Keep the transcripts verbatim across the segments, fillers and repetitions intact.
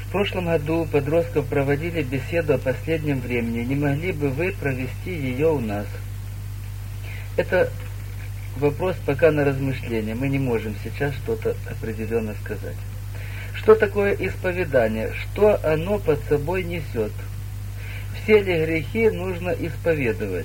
В прошлом году у подростков проводили беседу о последнем времени. Не могли бы вы провести ее у нас? Это вопрос пока на размышление. Мы не можем сейчас что-то определенно сказать. Что такое исповедание? Что оно под собой несет? Все ли грехи нужно исповедовать?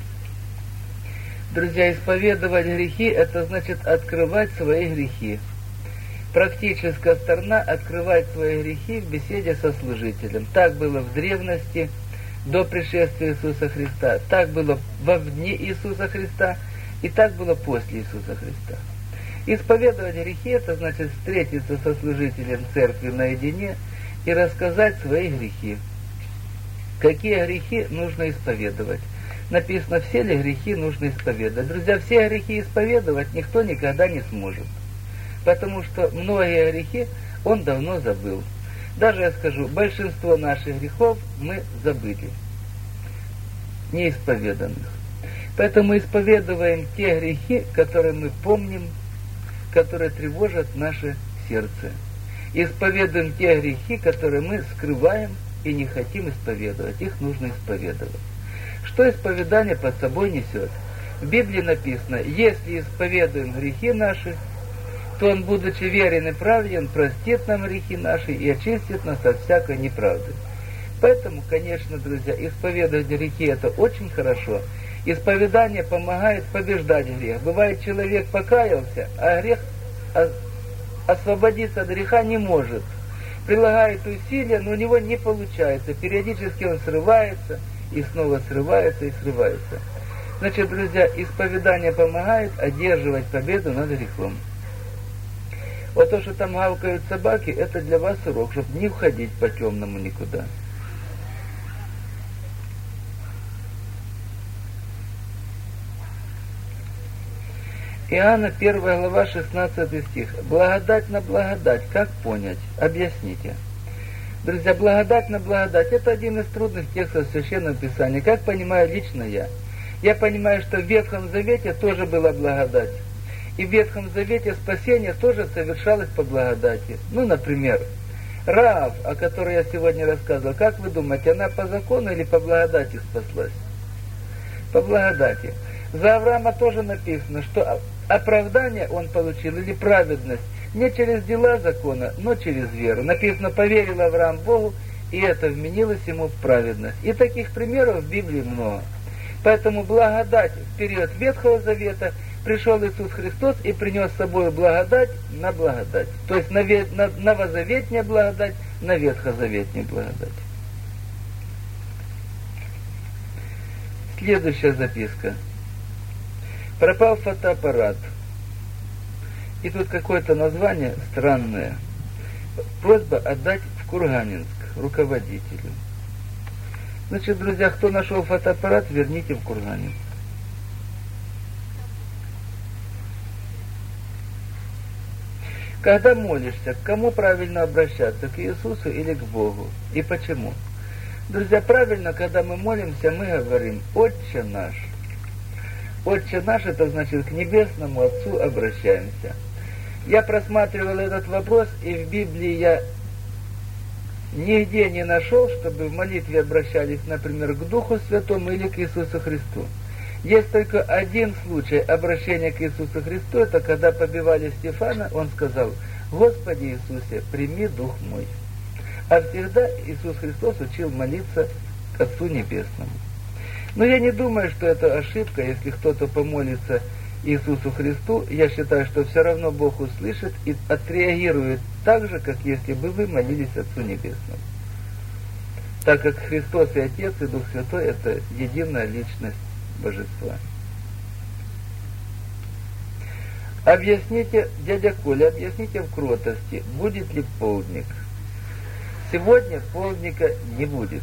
Друзья, исповедовать грехи – это значит открывать свои грехи. Практическая сторона – открывать свои грехи в беседе со служителем. Так было в древности, до пришествия Иисуса Христа. Так было во дни Иисуса Христа, и так было после Иисуса Христа. Исповедовать грехи – это значит встретиться со служителем церкви наедине и рассказать свои грехи. Какие грехи нужно исповедовать? Написано, все ли грехи нужно исповедовать. Друзья, все грехи исповедовать никто никогда не сможет. Потому что многие грехи он давно забыл. Даже я скажу, большинство наших грехов мы забыли, неисповеданных. Поэтому исповедуем те грехи, которые мы помним, которые тревожат наше сердце. Исповедуем те грехи, которые мы скрываем и не хотим исповедовать. Их нужно исповедовать. Что исповедание под собой несет? В Библии написано, если исповедуем грехи наши, то Он, будучи верен и праведен, простит нам грехи наши и очистит нас от всякой неправды. Поэтому, конечно, друзья, исповедовать грехи – это очень хорошо. Исповедание помогает побеждать грех. Бывает, человек покаялся, а грех освободиться от греха не может. Прилагает усилия, но у него не получается. Периодически он срывается, и снова срывается, и срывается. Значит, друзья, исповедание помогает одерживать победу над грехом. Вот то, что там гавкают собаки, это для вас урок, чтобы не уходить по темному никуда. Иоанна, первая глава, шестнадцатый стих. Благодать на благодать. Как понять? Объясните. Друзья, благодать на благодать – это один из трудных текстов Священного Писания. Как понимаю лично я? Я понимаю, что в Ветхом Завете тоже была благодать. И в Ветхом Завете спасение тоже совершалось по благодати. Ну, например, Раав, о которой я сегодня рассказывал, как вы думаете, она по закону или по благодати спаслась? По благодати. За Авраама тоже написано, что оправдание он получил, или праведность, не через дела закона, но через веру. Написано, поверил Авраам Богу, и это вменилось ему в праведность. И таких примеров в Библии много. Поэтому благодать в период Ветхого Завета пришел Иисус Христос и принес с собой благодать на благодать. То есть на, на новозаветняя благодать на ветхозаветняя благодать. Следующая записка. Пропал фотоаппарат. И тут какое-то название странное. Просьба отдать в Курганинск руководителю. Значит, друзья, кто нашел фотоаппарат, верните в Курганинск. Когда молишься, к кому правильно обращаться? К Иисусу или к Богу? И почему? Друзья, правильно, когда мы молимся, мы говорим «Отче наш». «Отче наш» — это значит к Небесному Отцу обращаемся. Я просматривал этот вопрос, и в Библии я нигде не нашел, чтобы в молитве обращались, например, к Духу Святому или к Иисусу Христу. Есть только один случай обращения к Иисусу Христу, это когда побивали Стефана, он сказал: «Господи Иисусе, прими Дух мой». А всегда Иисус Христос учил молиться к Отцу Небесному. Но я не думаю, что это ошибка, если кто-то помолится Иисусу Христу. Я считаю, что все равно Бог услышит и отреагирует так же, как если бы вы молились Отцу Небесному. Так как Христос и Отец, и Дух Святой – это единая личность Божества. Объясните, дядя Коля, объясните в кротости, будет ли полдник? Сегодня полдника не будет.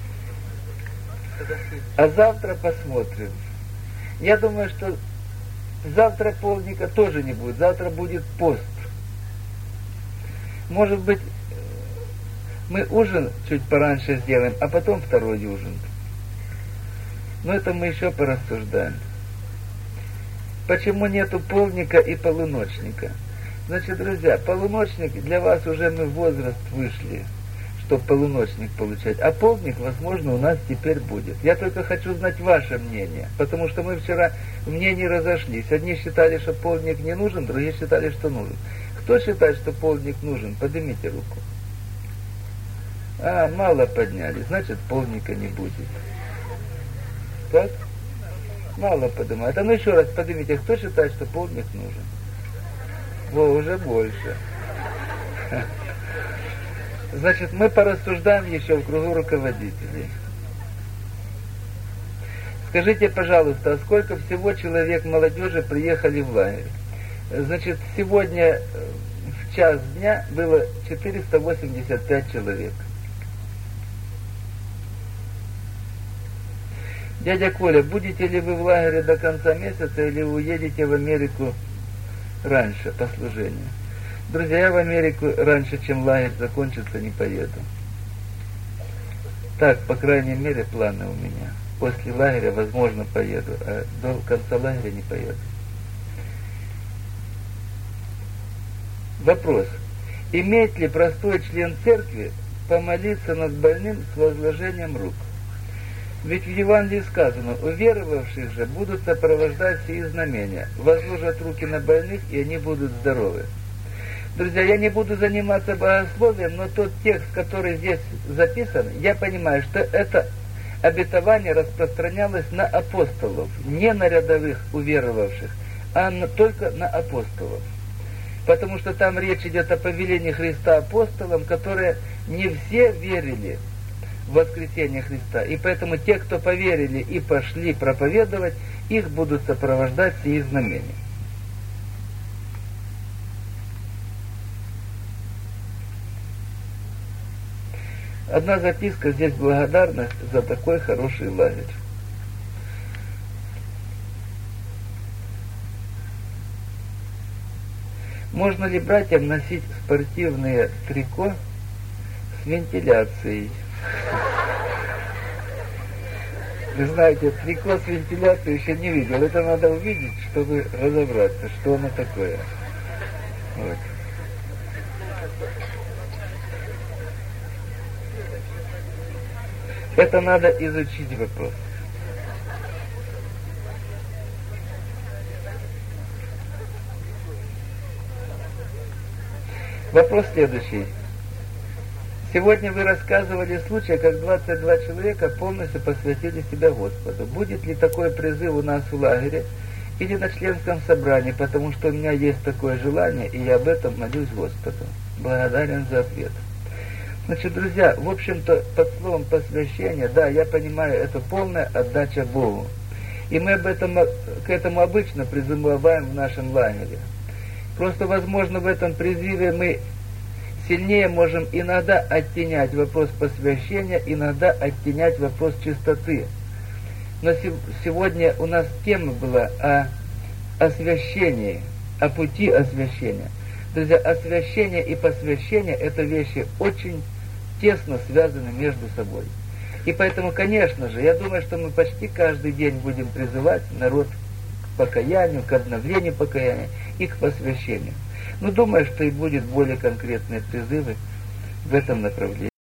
А завтра посмотрим. Я думаю, что завтра полдника тоже не будет. Завтра будет пост. Может быть, мы ужин чуть пораньше сделаем, а потом второй ужин. Но это мы еще порассуждаем. Почему нету полдника и полуночника? Значит, друзья, полуночник, для вас уже мы в возраст вышли. чтобы полуночник получать, а полдник, возможно, у нас теперь будет. Я только хочу знать ваше мнение, потому что мы вчера в мнении разошлись. Одни считали, что полдник не нужен, другие считали, что нужен. Кто считает, что полдник нужен? Поднимите руку. А, мало подняли, значит, полдника не будет. Так? Мало поднимают. А ну еще раз поднимите, кто считает, что полдник нужен? Во, уже больше. Значит, мы порассуждаем еще в кругу руководителей. Скажите, пожалуйста, а сколько всего человек молодежи приехали в лагерь? Значит, сегодня в час дня было четыреста восемьдесят пять человек. Дядя Коля, будете ли вы в лагере до конца месяца или уедете в Америку раньше по служению? Друзья, я в Америку раньше, чем лагерь закончится, не поеду. Так, по крайней мере, планы у меня. После лагеря, возможно, поеду, а до конца лагеря не поеду. Вопрос. Имеет ли простой член церкви помолиться над больным с возложением рук? Ведь в Евангелии сказано, уверовавших же будут сопровождать сии знамения, возложат руки на больных, и они будут здоровы. Друзья, я не буду заниматься богословием, но тот текст, который здесь записан, я понимаю, что это обетование распространялось на апостолов, не на рядовых уверовавших, а на, только на апостолов. Потому что там речь идет о повелении Христа апостолам, которые не все верили в воскресение Христа. И поэтому те, кто поверили и пошли проповедовать, их будут сопровождать сии знамения. Одна записка, здесь благодарность за такой хороший лагерь. Можно ли братьям носить спортивные трико с вентиляцией? Вы знаете, трико с вентиляцией еще не видел. Это надо увидеть, чтобы разобраться, что оно такое. Вот. Это надо изучить вопрос. Вопрос следующий. Сегодня вы рассказывали случай, как двадцать два человека полностью посвятили себя Господу. Будет ли такой призыв у нас в лагере или на членском собрании, потому что у меня есть такое желание, и я об этом молюсь Господу. Благодарен за ответ. Значит, друзья, в общем-то, под словом посвящение, да, я понимаю, это полная отдача Богу. И мы об этом, к этому обычно призываем в нашем лагере. Просто, возможно, в этом призыве мы сильнее можем иногда оттенять вопрос посвящения, иногда оттенять вопрос чистоты. Но сегодня у нас тема была о освящении, о пути освящения. Друзья, освящение и посвящение – это вещи очень тесно связаны между собой. И поэтому, конечно же, я думаю, что мы почти каждый день будем призывать народ к покаянию, к обновлению покаяния и к посвящению. Но думаю, что и будет более конкретные призывы в этом направлении.